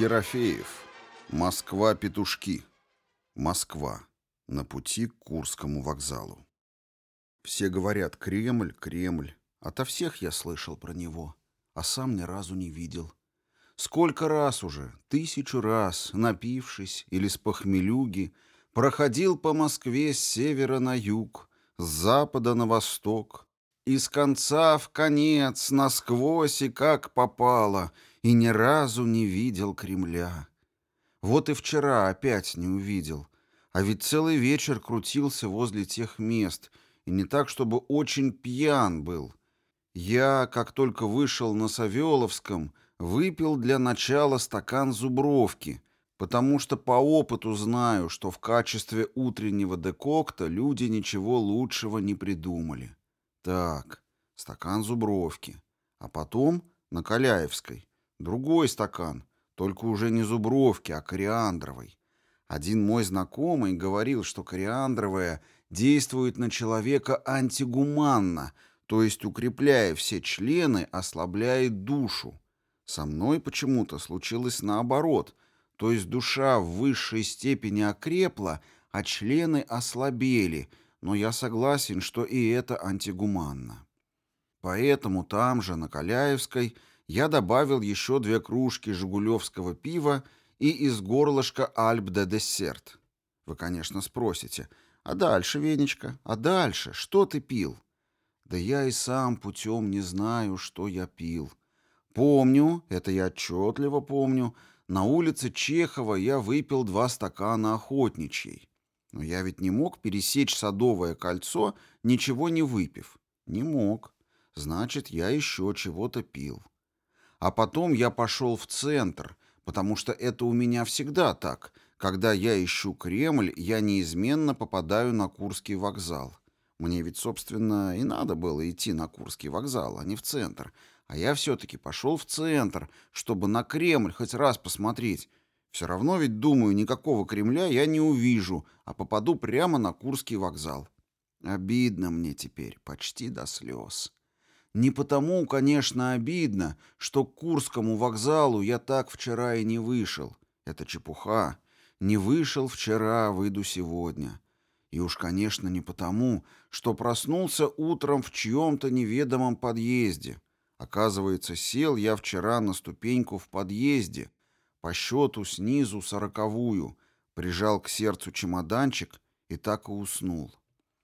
Ерофеев. Москва-Петушки. Москва. На пути к Курскому вокзалу. Все говорят: Кремль, Кремль. Ото всех я слышал про него, а сам ни разу не видел. Сколько раз уже, 1000 раз, напившись или с похмелюги, проходил по Москве с севера на юг, с запада на восток, из конца в конец, насквозь и как попало, и ни разу не видел Кремля. Вот и вчера опять не увидел, а ведь целый вечер крутился возле тех мест, и не так, чтобы очень пьян был. Я, как только вышел на Савеловском, выпил для начала стакан зубровки, потому что по опыту знаю, что в качестве утреннего декокта люди ничего лучшего не придумали. Так, стакан зубровки. А потом на Каляевской другой стакан, только уже не зубровки, а кориандровой. Один мой знакомый говорил, что кориандровая действует на человека антигуманно, то есть, укрепляя все члены, ослабляет душу. Со мной почему-то случилось наоборот, то есть душа в высшей степени окрепла, а члены ослабели, но я согласен, что и это антигуманно. Поэтому там же, на Каляевской, я добавил еще 2 кружки жигулевского пива и из горлышка Альп де Десерт. Вы, конечно, спросите: а дальше, Венечка, а дальше? Что ты пил? Да я и сам путем не знаю, что я пил. Помню, это я отчетливо помню, на улице Чехова я выпил 2 стакана охотничьей. Но я ведь не мог пересечь Садовое кольцо, ничего не выпив. Не мог. Значит, я еще чего-то пил. А потом я пошел в центр, потому что это у меня всегда так. Когда я ищу Кремль, я неизменно попадаю на Курский вокзал. Мне ведь, собственно, и надо было идти на Курский вокзал, а не в центр. А я все-таки пошел в центр, чтобы на Кремль хоть раз посмотреть. Все равно ведь, думаю, никакого Кремля я не увижу, а попаду прямо на Курский вокзал. Обидно мне теперь, почти до слез. Не потому, конечно, обидно, что к Курскому вокзалу я так вчера и не вышел. Это чепуха. Не вышел вчера, выйду сегодня. И уж, конечно, не потому, что проснулся утром в чьем-то неведомом подъезде. Оказывается, сел я вчера на ступеньку в подъезде, по счету снизу 40-ю, прижал к сердцу чемоданчик и так и уснул.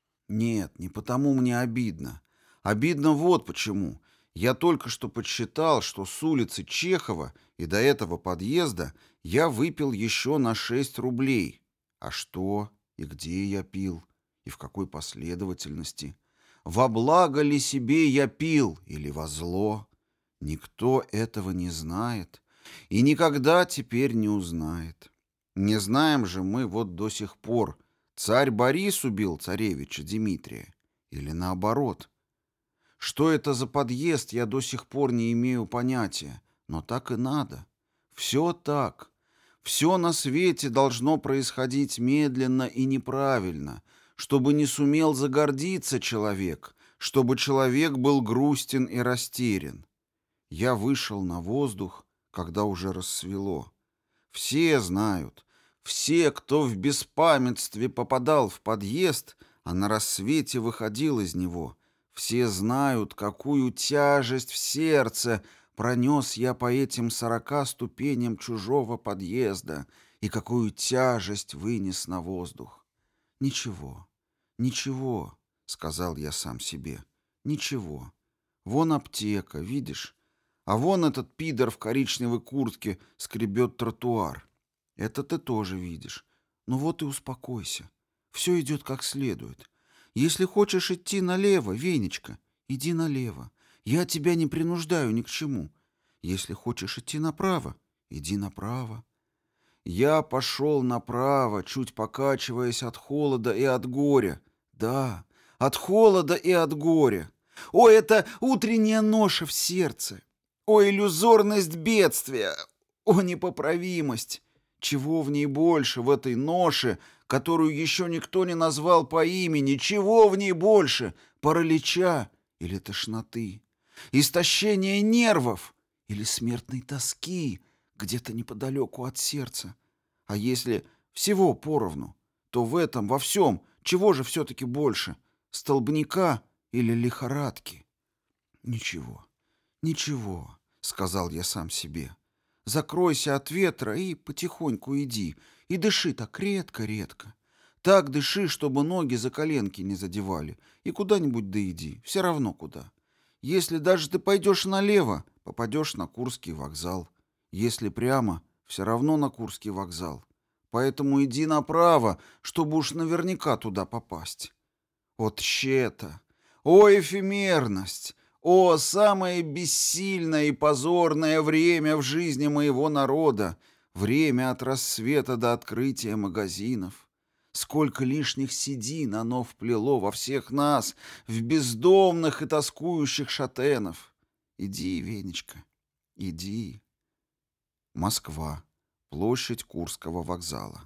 Нет, не потому мне обидно. Обидно вот почему. Я только что подсчитал, что с улицы Чехова и до этого подъезда я выпил еще на 6 рублей. А что и где я пил? И в какой последовательности? Во благо ли себе я пил или во зло? Никто этого не знает и никогда теперь не узнает. Не знаем же мы вот до сих пор, царь Борис убил царевича Дмитрия или наоборот. Что это за подъезд, я до сих пор не имею понятия, но так и надо. Все так. Все на свете должно происходить медленно и неправильно, чтобы не сумел загордиться человек, чтобы человек был грустен и растерян. Я вышел на воздух, когда уже рассвело. Все знают, все, кто в беспамятстве попадал в подъезд, а на рассвете выходил из него, все знают, какую тяжесть в сердце пронес я по этим 40 ступеням чужого подъезда и какую тяжесть вынес на воздух. Ничего, ничего, сказал я сам себе, ничего. Вон аптека, видишь? А вон этот пидор в коричневой куртке скребет тротуар. Это ты тоже видишь. Ну вот и успокойся. Все идет как следует. Если хочешь идти налево, Венечка, иди налево. Я тебя не принуждаю ни к чему. Если хочешь идти направо, иди направо. Я пошел направо, чуть покачиваясь от холода и от горя. Да, от холода и от горя. О, это утренняя ноша в сердце. О, иллюзорность бедствия. О, непоправимость. Чего в ней больше, в этой ноше, которую еще никто не назвал по имени? Чего в ней больше? Паралича или тошноты? Истощения нервов или смертной тоски, где-то неподалеку от сердца. А если всего поровну, то в этом, во всем, чего же все-таки больше? Столбняка или лихорадки? Ничего, ничего, сказал я сам себе. Закройся от ветра и потихоньку иди, и дыши так редко-редко. Так дыши, чтобы ноги за коленки не задевали, и куда-нибудь да иди, все равно куда. Если даже ты пойдешь налево, попадешь на Курский вокзал. Если прямо, все равно на Курский вокзал. Поэтому иди направо, чтобы уж наверняка туда попасть. О, тщета! О, эфемерность! О, самое бессильное и позорное время в жизни моего народа! Время от рассвета до открытия магазинов! Сколько лишних седин оно вплело во всех нас, в бездомных и тоскующих шатенов! Иди, Венечка, иди. Москва. Площадь Курского вокзала.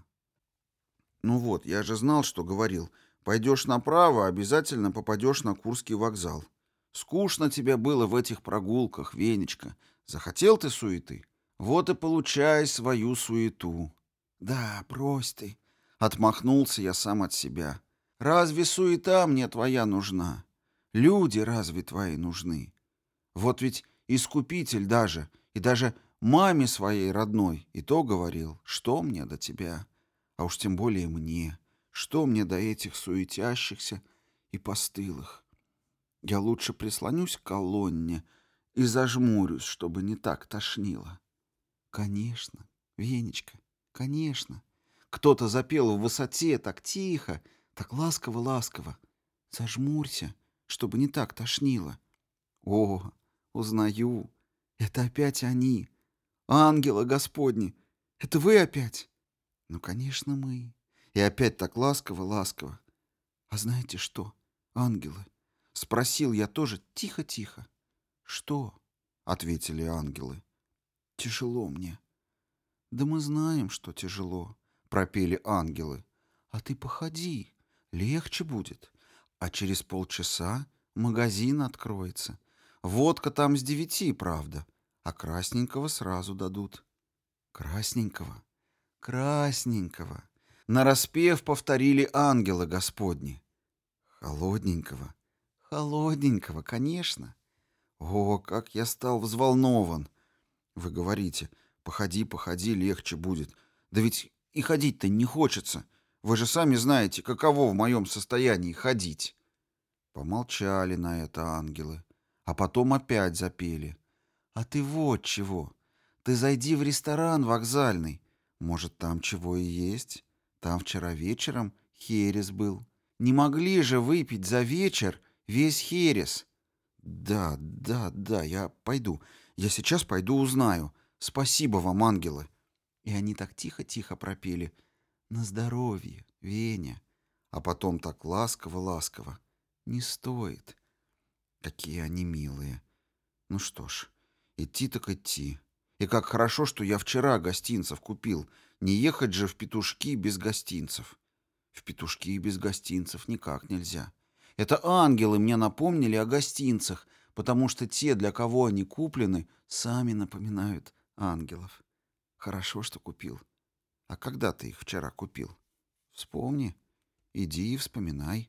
Ну вот, я же знал, что говорил. Пойдешь направо, обязательно попадешь на Курский вокзал. Скучно тебе было в этих прогулках, Венечка. Захотел ты суеты? Вот и получай свою суету. Да, брось ты. Отмахнулся я сам от себя. Разве суета мне твоя нужна? Люди разве твои нужны? Вот ведь Искупитель даже, и даже маме своей родной, и то говорил, что мне до тебя, а уж тем более мне, что мне до этих суетящихся и постылых. Я лучше прислонюсь к колонне и зажмурюсь, чтобы не так тошнило. Конечно, Венечка, конечно. Кто-то запел в высоте так тихо, так ласково-ласково. Зажмурься, чтобы не так тошнило. О, узнаю. Это опять они. Ангелы Господни. Это вы опять? Ну, конечно, мы. И опять так ласково-ласково. А знаете что, ангелы? Спросил я тоже тихо-тихо. Что? Ответили ангелы. Тяжело мне. Да мы знаем, что тяжело, пропели ангелы. А ты походи, легче будет. А через полчаса магазин откроется. Водка там с 9, правда, а красненького сразу дадут. Красненького, красненького. Нараспев повторили ангелы Господни. Холодненького, холодненького, конечно. О, как я стал взволнован. Вы говорите, походи, походи, легче будет. Да ведь и ходить-то не хочется. Вы же сами знаете, каково в моем состоянии ходить. Помолчали на это ангелы, а потом опять запели. А ты вот чего. Ты зайди в ресторан вокзальный. Может, там чего и есть? Там вчера вечером херес был. Не могли же выпить за вечер весь херес. Да, да, да, я пойду. Я сейчас пойду узнаю. Спасибо вам, ангелы. И они так тихо-тихо пропели. На здоровье, Веня. А потом так ласково-ласково. Не стоит. Какие они милые. Ну что ж, идти так идти. И как хорошо, что я вчера гостинцев купил. Не ехать же в Петушки без гостинцев. В Петушки без гостинцев никак нельзя. Это ангелы мне напомнили о гостинцах, потому что те, для кого они куплены, сами напоминают ангелов. Хорошо, что купил. А когда ты их вчера купил? Вспомни. Иди и вспоминай.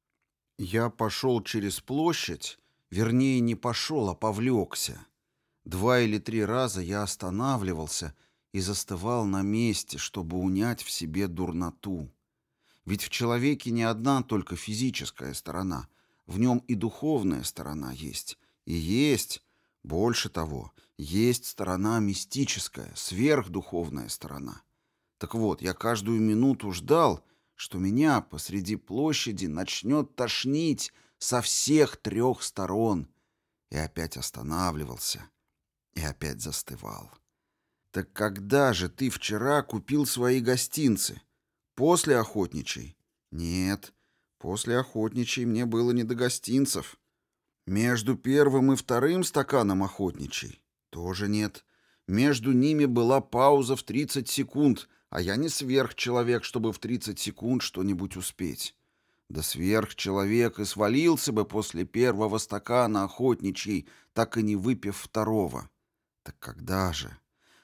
Я пошел через площадь, вернее, не пошел, а повлекся. 2 или 3 раза я останавливался и застывал на месте, чтобы унять в себе дурноту. Ведь в человеке не одна только физическая сторона, в нем и духовная сторона есть. И есть, больше того, есть сторона мистическая, сверхдуховная сторона. Так вот, я каждую минуту ждал, что меня посреди площади начнет тошнить со всех 3 сторон. И опять останавливался, и опять застывал. Так когда же ты вчера купил свои гостинцы? После охотничьей? Нет, после охотничьей мне было не до гостинцев. Между первым и вторым стаканом охотничьей? Тоже нет. Между ними была пауза в 30 секунд, а я не сверхчеловек, чтобы в 30 секунд что-нибудь успеть. Да сверхчеловек и свалился бы после первого стакана охотничьей, так и не выпив второго. Так когда же?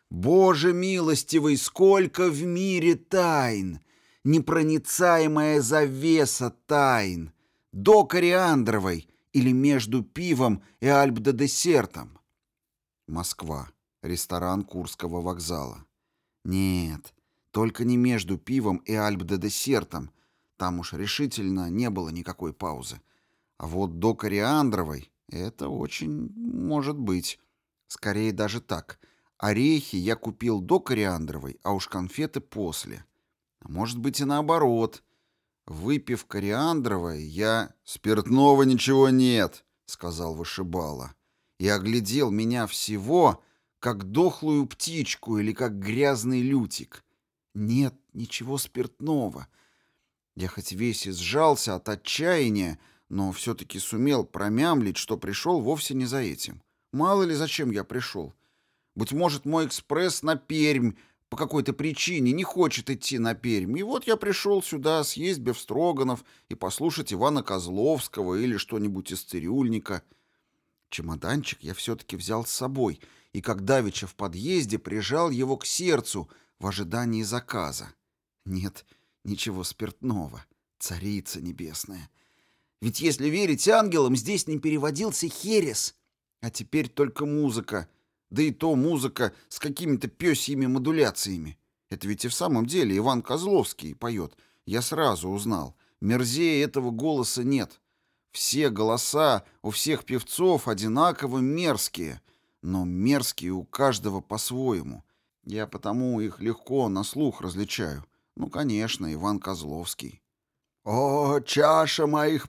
Боже милостивый, сколько в мире тайн! Непроницаемая завеса тайн! До кориандровой или между пивом и альбдо-десертом? Москва. Ресторан Курского вокзала. Нет, только не между пивом и альбдо-десертом. Там уж решительно не было никакой паузы. А вот до кориандровой это очень может быть. Скорее даже так. Орехи я купил до кориандровой, а уж конфеты после. А может быть и наоборот. Выпив кориандровое, я... «Спиртного ничего нет», — сказал вышибала. И оглядел меня всего, как дохлую птичку или как грязный лютик. Нет ничего спиртного. Я хоть весь и сжался от отчаяния, но все-таки сумел промямлить, что пришел вовсе не за этим. Мало ли зачем я пришел. Быть может, мой экспресс на Пермь по какой-то причине не хочет идти на Пермь. И вот я пришел сюда съесть бефстроганов и послушать Ивана Козловского или что-нибудь из цирюльника. Чемоданчик я все-таки взял с собой, и как давеча в подъезде прижал его к сердцу в ожидании заказа. Нет, ничего спиртного, царица небесная. Ведь если верить ангелам, здесь не переводился херес, а теперь только музыка. Да и то музыка с какими-то пёсьими модуляциями. Это ведь и в самом деле Иван Козловский поет. Я сразу узнал. Мерзее этого голоса нет. Все голоса у всех певцов одинаково мерзкие, но мерзкие у каждого по-своему. Я потому их легко на слух различаю. Ну, конечно, Иван Козловский. «О, чаша моих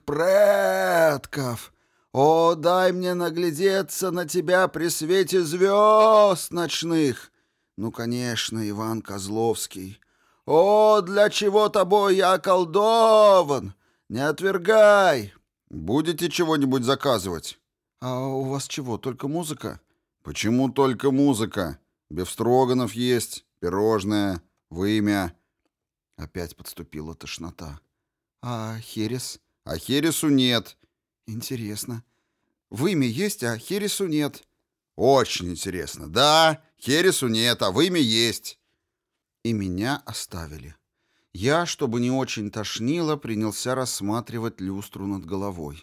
предков! О, дай мне наглядеться на тебя при свете звезд ночных!» Ну, конечно, Иван Козловский. «О, для чего тобой я околдован! Не отвергай!» «Будете чего-нибудь заказывать?» «А у вас чего, только музыка?» «Почему только музыка? Бефстроганов есть, пирожное, вымя». Опять подступила тошнота. «А херес?» «А хересу нет». «Интересно. Вымя есть, а хересу нет». «Очень интересно. Да, хересу нет, а вымя есть». И меня оставили. Я, чтобы не очень тошнило, принялся рассматривать люстру над головой.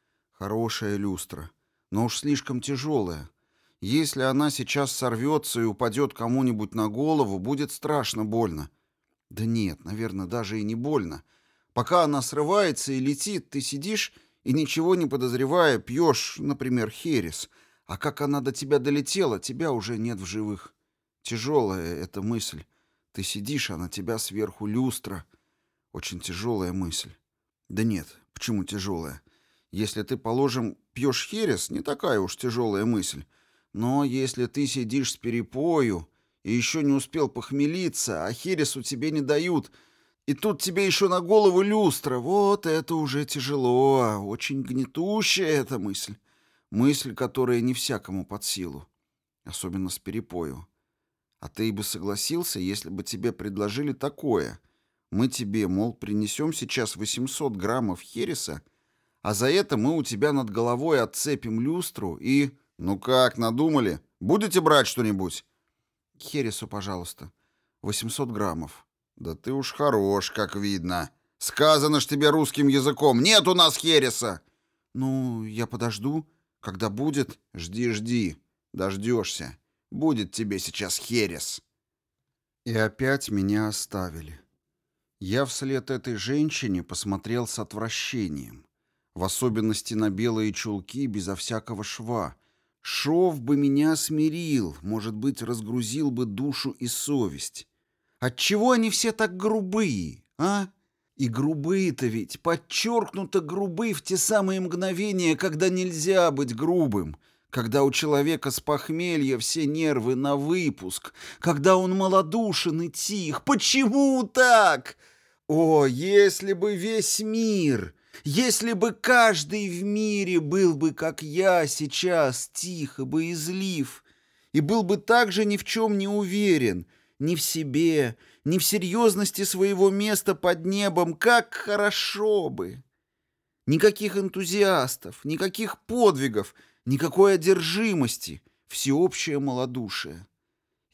Хорошая люстра, но уж слишком тяжелая. Если она сейчас сорвется и упадет кому-нибудь на голову, будет страшно больно. Да нет, наверное, даже и не больно. Пока она срывается и летит, ты сидишь и, ничего не подозревая, пьешь, например, херес. А как она до тебя долетела, тебя уже нет в живых. Тяжелая эта мысль. Ты сидишь, а на тебя сверху люстра. Очень тяжелая мысль. Да нет, почему тяжелая? Если ты, положим, пьешь херес, не такая уж тяжелая мысль. Но если ты сидишь с перепою и еще не успел похмелиться, а хересу тебе не дают, и тут тебе еще на голову люстра, вот это уже тяжело, очень гнетущая эта мысль. Мысль, которая не всякому под силу, особенно с перепою. А ты бы согласился, если бы тебе предложили такое. Мы тебе, мол, принесем сейчас 800 граммов хереса, а за это мы у тебя над головой отцепим люстру и... «Ну как, надумали? Будете брать что-нибудь?» Хересу, пожалуйста. 800 граммов. «Да ты уж хорош, как видно. Сказано ж тебе русским языком. Нет у нас хереса!» Ну, я подожду. Когда будет, «Жди, жди. Дождешься. Будет тебе сейчас херес». И опять меня оставили. Я вслед этой женщине посмотрел с отвращением. В особенности на белые чулки безо всякого шва. Шов бы меня смирил, может быть, разгрузил бы душу и совесть. Отчего они все так грубые, а? И грубые-то ведь подчеркнуто грубы в те самые мгновения, когда нельзя быть грубым, когда у человека с похмелья все нервы на выпуск, когда он малодушен и тих. Почему так? О, если бы весь мир, если бы каждый в мире был бы, как я сейчас, тих и боязлив, и был бы также ни в чем не уверен, ни в себе, ни в серьезности своего места под небом, как хорошо бы! Никаких энтузиастов, никаких подвигов, никакой одержимости, всеобщее малодушие.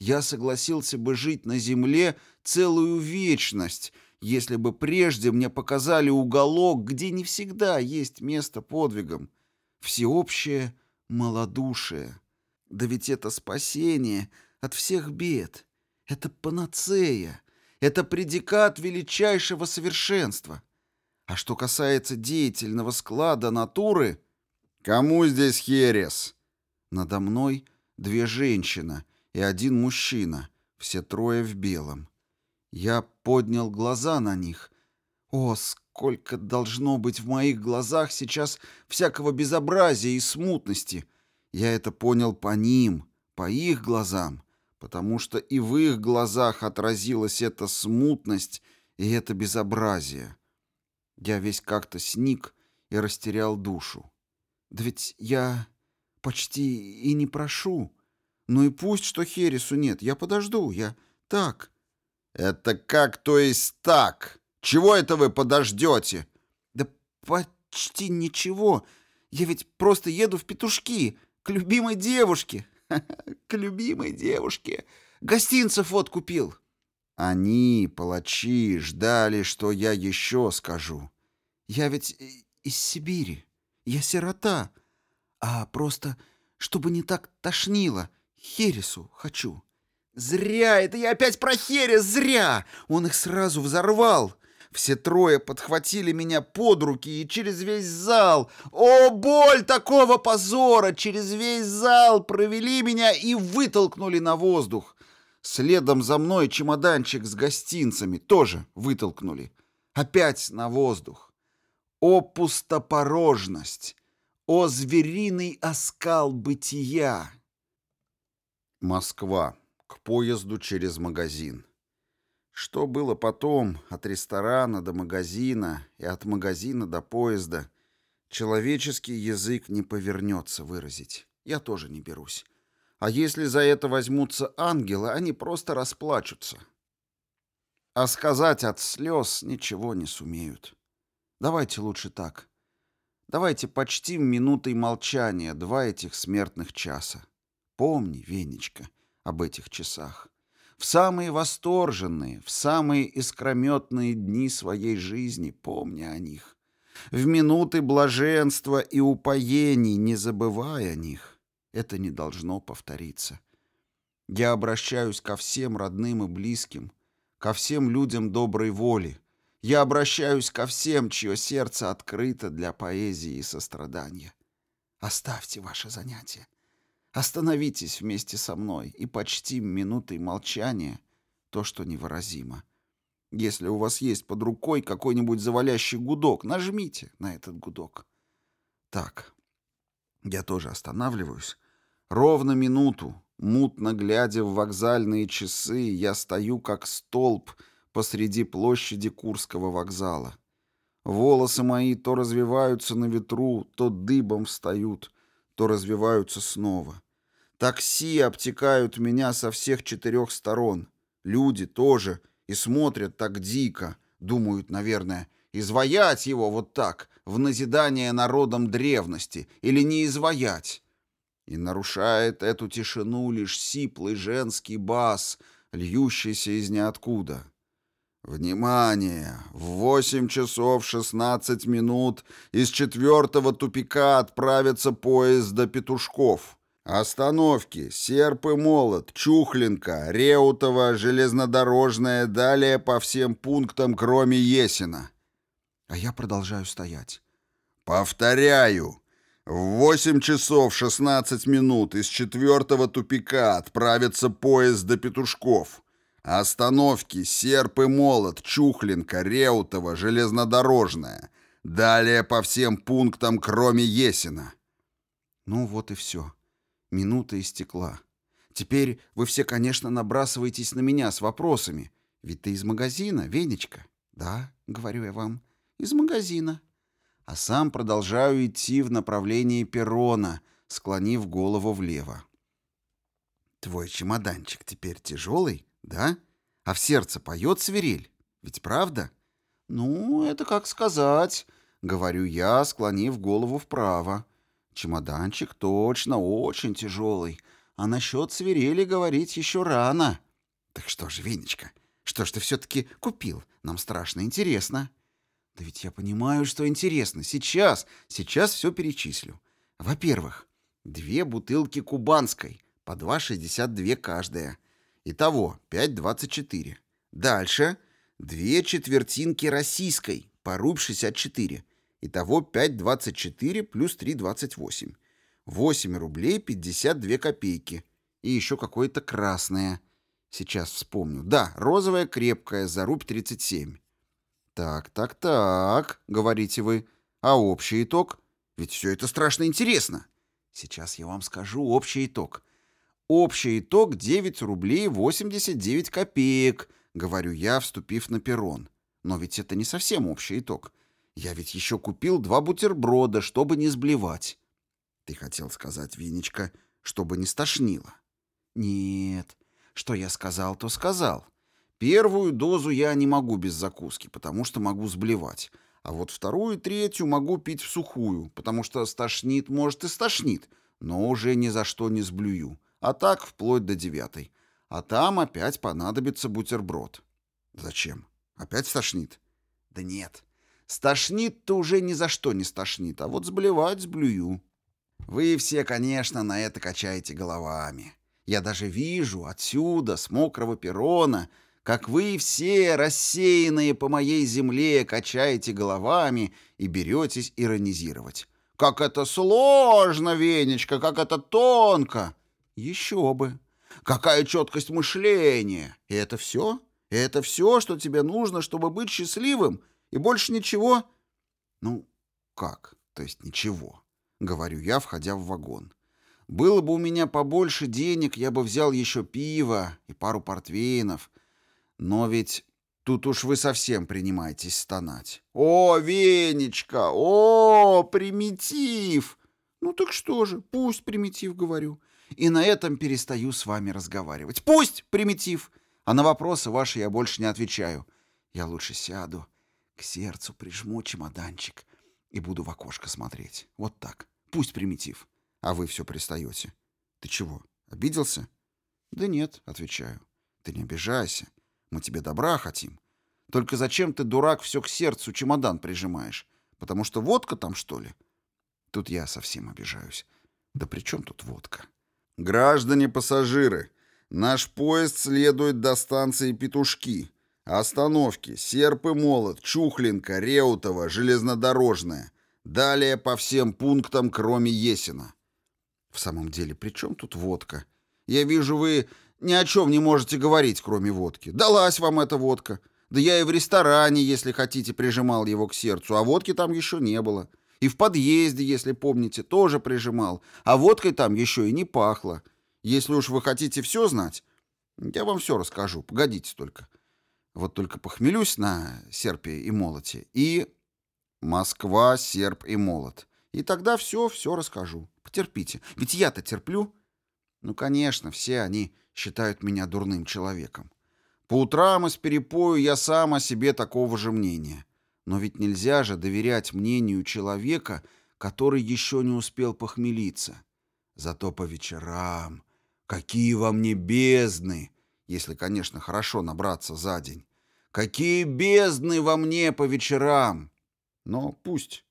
Я согласился бы жить на земле целую вечность, если бы прежде мне показали уголок, где не всегда есть место подвигам. Всеобщее малодушие. Да ведь это спасение от всех бед. Это панацея. Это предикат величайшего совершенства. А что касается деятельного склада натуры... «Кому здесь херес?» Надо мной две женщины и один мужчина, все трое в белом. Я поднял глаза на них. О, сколько должно быть в моих глазах сейчас всякого безобразия и смутности! Я это понял по ним, по их глазам, потому что и в их глазах отразилась эта смутность и это безобразие. Я весь как-то сник и растерял душу. Да ведь я почти и не прошу. Ну и пусть, что хересу нет, я подожду, я так. «Это как, то есть так? Чего это вы подождете?» Да почти ничего. Я ведь просто еду в Петушки, к любимой девушке. К любимой девушке. Гостинцев вот купил. Они, палачи, ждали, что я еще скажу. Я ведь из Сибири. Я сирота. А просто, чтобы не так тошнило, хересу хочу. Зря это я опять про херес, зря! Он их сразу взорвал. Все трое подхватили меня под руки и через весь зал, о, боль такого позора, через весь зал провели меня и вытолкнули на воздух. Следом за мной чемоданчик с гостинцами тоже вытолкнули. Опять на воздух. О, пустопорожность! О, звериный оскал бытия! Москва. К поезду через магазин. Что было потом, от ресторана до магазина и от магазина до поезда, человеческий язык не повернется выразить. Я тоже не берусь. А если за это возьмутся ангелы, они просто расплачутся. А сказать от слез ничего не сумеют. Давайте лучше так. Давайте почтим минутой молчания два этих смертных часа. Помни, Венечка, об этих часах. В самые восторженные, в самые искрометные дни своей жизни помни о них. В минуты блаженства и упоений не забывай о них. Это не должно повториться. Я обращаюсь ко всем родным и близким, ко всем людям доброй воли. Я обращаюсь ко всем, чье сердце открыто для поэзии и сострадания. Оставьте ваше занятие. Остановитесь вместе со мной и почтим минутой молчания то, что невыразимо. Если у вас есть под рукой какой-нибудь завалящий гудок, нажмите на этот гудок. Так, я тоже останавливаюсь. Ровно минуту, мутно глядя в вокзальные часы, я стою как столб посреди площади Курского вокзала. Волосы мои то развиваются на ветру, то дыбом встают, то развиваются снова. Такси обтекают меня со всех 4 сторон. Люди тоже и смотрят так дико, думают, наверное, изваять его вот так, в назидание народам древности, или не изваять. И нарушает эту тишину лишь сиплый женский бас, льющийся из ниоткуда. «Внимание! В 8 часов 16 минут из 4-го тупика отправится поезд до Петушков. Остановки: Серп и Молот, Чухлинка, Реутова, Железнодорожная, далее по всем пунктам, кроме Есина». А я продолжаю стоять. «Повторяю! В 8 часов 16 минут из 4-го тупика отправится поезд до Петушков. Остановки: Серп и Молот, Чухлинка, Реутова, Железнодорожная. Далее по всем пунктам, кроме Есина». Ну вот и все. Минута истекла. Теперь вы все, конечно, набрасываетесь на меня с вопросами. Ведь ты из магазина, Венечка? Да, говорю я вам, из магазина. А сам продолжаю идти в направлении перрона, склонив голову влево. Твой чемоданчик теперь тяжелый, да? А в сердце поет свирель? Ведь правда? Ну, это как сказать, говорю я, склонив голову вправо. Чемоданчик точно очень тяжелый. А насчет свирели говорить еще рано. Так что же, Венечка, что ж ты все-таки купил? Нам страшно интересно. Да ведь я понимаю, что интересно. Сейчас все перечислю. Во-первых, 2 бутылки кубанской, по 2,62 каждая. Итого 5,24. Дальше 2 четвертинки российской, по рубль 64. Итого 5,24 плюс 3,28. 8 рублей 52 копейки. И еще какое-то красное. Сейчас вспомню. Да, розовая крепкая за рубль 37. Так, говорите вы. А общий итог? Ведь все это страшно интересно. Сейчас я вам скажу общий итог. Общий итог 9 рублей 89 копеек, говорю я, вступив на перрон. Но ведь это не совсем общий итог. Я ведь еще купил 2 бутерброда, чтобы не сблевать. Ты хотел сказать, Винечка, чтобы не стошнило. Нет, что я сказал, то сказал. Первую дозу я не могу без закуски, потому что могу сблевать. А вот вторую и третью могу пить в сухую, потому что стошнит, может и стошнит, но уже ни за что не сблюю. А так вплоть до 9. А там опять понадобится бутерброд. Зачем? Опять стошнит? Да нет. Стошнит-то уже ни за что не стошнит, а вот сблевать сблюю. Вы все, конечно, на это качаете головами. Я даже вижу отсюда, с мокрого перрона, как вы все, рассеянные по моей земле, качаете головами и беретесь иронизировать. Как это сложно, Венечка, как это тонко! Еще бы! Какая четкость мышления! И это все? Это все, что тебе нужно, чтобы быть счастливым? И больше ничего? Ну, как? То есть ничего, говорю я, входя в вагон. Было бы у меня побольше денег, я бы взял еще пива и пару портвейнов. Но ведь тут уж вы совсем принимаетесь стонать. О, Венечка, о, примитив! Ну так что же, пусть примитив, говорю. И на этом перестаю с вами разговаривать. Пусть примитив! А на вопросы ваши я больше не отвечаю. Я лучше сяду, к сердцу прижму чемоданчик и буду в окошко смотреть. Вот так. Пусть примитив. А вы все пристаете. Ты чего, обиделся? Да нет, отвечаю. Ты не обижайся. Мы тебе добра хотим. Только зачем ты, дурак, все к сердцу чемодан прижимаешь? Потому что водка там, что ли? Тут я совсем обижаюсь. Да при чем тут водка? Граждане пассажиры, наш поезд следует до станции Петушки. Остановки: Серп и Молот, Чухлинка, Реутова, Железнодорожная. Далее по всем пунктам, кроме Есина. В самом деле, при чем тут водка? Я вижу, вы ни о чем не можете говорить, кроме водки. Далась вам эта водка. Да я и в ресторане, если хотите, прижимал его к сердцу, а водки там еще не было. И в подъезде, если помните, тоже прижимал, а водкой там еще и не пахло. Если уж вы хотите все знать, я вам все расскажу, погодите только. Вот только похмелюсь на серпе и молоте и... Москва, серп и молот. И тогда все расскажу. Потерпите. Ведь я-то терплю. Ну, конечно, все они считают меня дурным человеком. По утрам из перепою я сам о себе такого же мнения. Но ведь нельзя же доверять мнению человека, который еще не успел похмелиться. Зато по вечерам... Какие во мне бездны! Если, конечно, хорошо набраться за день. Какие бездны во мне по вечерам! Но пусть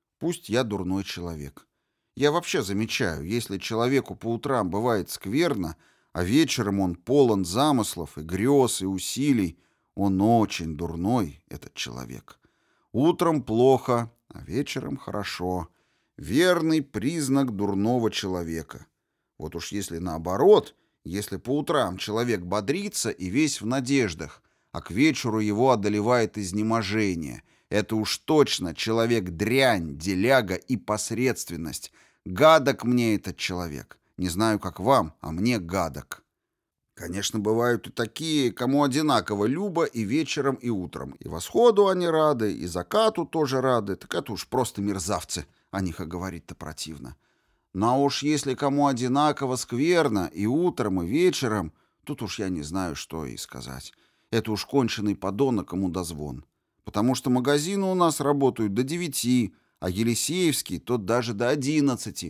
я дурной человек. Я вообще замечаю, если человеку по утрам бывает скверно, а вечером он полон замыслов и грез, и усилий, он очень дурной, этот человек. Утром плохо, а вечером хорошо. Верный признак дурного человека. Вот уж если наоборот, если по утрам человек бодрится и весь в надеждах, а к вечеру его одолевает изнеможение, это уж точно человек-дрянь, деляга и посредственность. Гадок мне этот человек. Не знаю, как вам, а мне гадок. Конечно, бывают и такие, кому одинаково любо и вечером, и утром. И восходу они рады, и закату тоже рады. Так это уж просто мерзавцы. О них и говорить-то противно. Но уж если кому одинаково скверно и утром, и вечером, тут уж я не знаю, что и сказать. Это уж конченый подонок, кому дозвон. Потому что магазины у нас работают до 9, а Елисеевский тот даже до 11,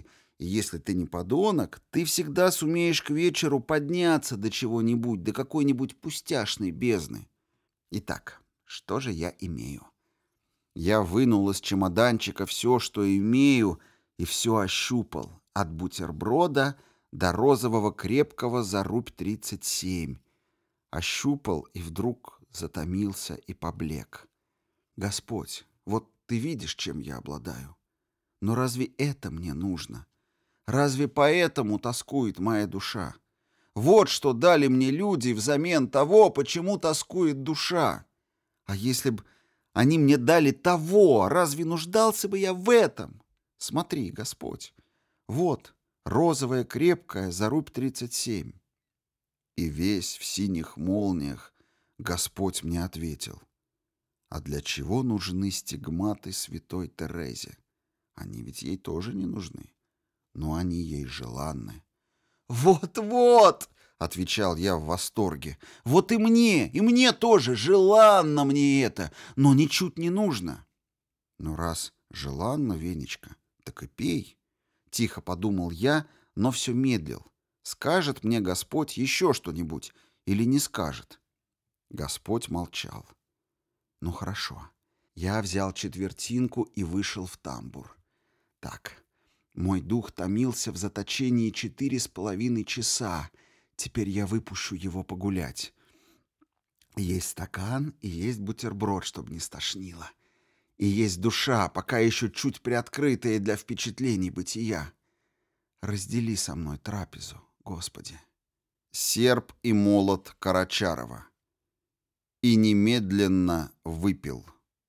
И если ты не подонок, ты всегда сумеешь к вечеру подняться до чего-нибудь, до какой-нибудь пустяшной бездны. Итак, что же я имею? Я вынул из чемоданчика все, что имею, и все ощупал, от бутерброда до розового крепкого за рубь 37. Ощупал и вдруг затомился и поблек. Господь, вот ты видишь, чем я обладаю. Но разве это мне нужно? Разве поэтому тоскует моя душа? Вот что дали мне люди взамен того, почему тоскует душа. А если б они мне дали того, разве нуждался бы я в этом? Смотри, Господь, вот розовая крепкая за рубь 37. И весь в синих молниях Господь мне ответил: а для чего нужны стигматы святой Терезе? Они ведь ей тоже не нужны, но они ей желанны. «Вот-вот!» — отвечал я в восторге. «Вот и мне тоже желанно мне это, но ничуть не нужно». «Ну, раз желанно, Венечка, так и пей», — тихо подумал я, но все медлил. Скажет мне Господь еще что-нибудь или не скажет? Господь молчал. «Ну, хорошо». Я взял четвертинку и вышел в тамбур. Так, мой дух томился в заточении 4,5 часа. Теперь я выпущу его погулять. Есть стакан и есть бутерброд, чтобы не стошнило. И есть душа, пока еще чуть приоткрытая для впечатлений бытия. Раздели со мной трапезу, Господи. Серп и молот Карачарова. И немедленно выпил.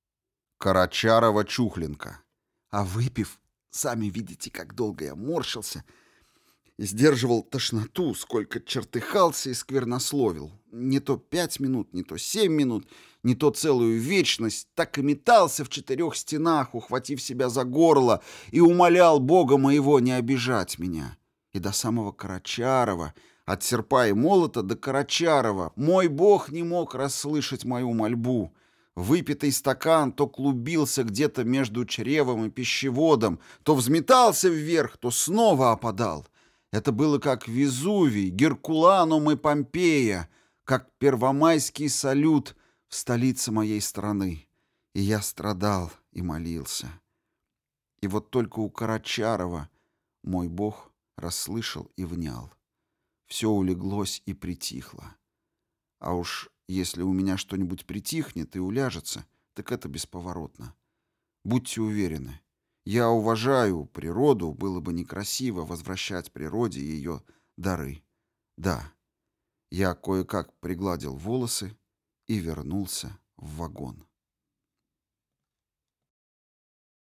Карачарова-Чухленко. А выпив, сами видите, как долго я морщился, сдерживал тошноту, сколько чертыхался и сквернословил. Не то 5 минут, не то 7 минут, не то целую вечность, так и метался в 4 стенах, ухватив себя за горло, и умолял Бога моего не обижать меня. И до самого Карачарова, от серпа и молота до Карачарова, мой Бог не мог расслышать мою мольбу. Выпитый стакан то клубился где-то между чревом и пищеводом, то взметался вверх, то снова опадал. Это было как Везувий, Геркуланум и Помпея, как первомайский салют в столице моей страны. И я страдал и молился. И вот только у Карачарова мой Бог расслышал и внял. Все улеглось и притихло. А уж если у меня что-нибудь притихнет и уляжется, так это бесповоротно. Будьте уверены, я уважаю природу, было бы некрасиво возвращать природе ее дары. Да, я кое-как пригладил волосы и вернулся в вагон.